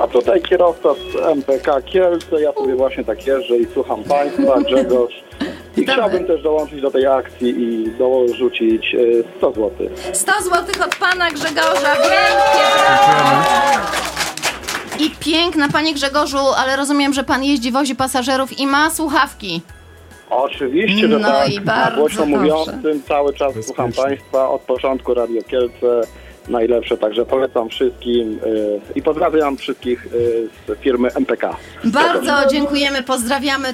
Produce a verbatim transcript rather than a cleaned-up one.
A tutaj kierowca z M P K Kielce, ja sobie właśnie tak jeżdżę i słucham państwa, Grzegorz. I chciałbym też dołączyć do tej akcji i dorzucić sto złotych. sto złotych od pana Grzegorza, wielkie brawo! I piękna, panie Grzegorzu, ale rozumiem, że pan jeździ, wozi pasażerów i ma słuchawki. Oczywiście, że No tak. i Na bardzo głośno proszę. mówiącym cały czas słucham państwa, od początku Radio Kielce najlepsze, także polecam wszystkim yy, i pozdrawiam wszystkich yy, z firmy M P K. Bardzo dziękujemy, pozdrawiamy.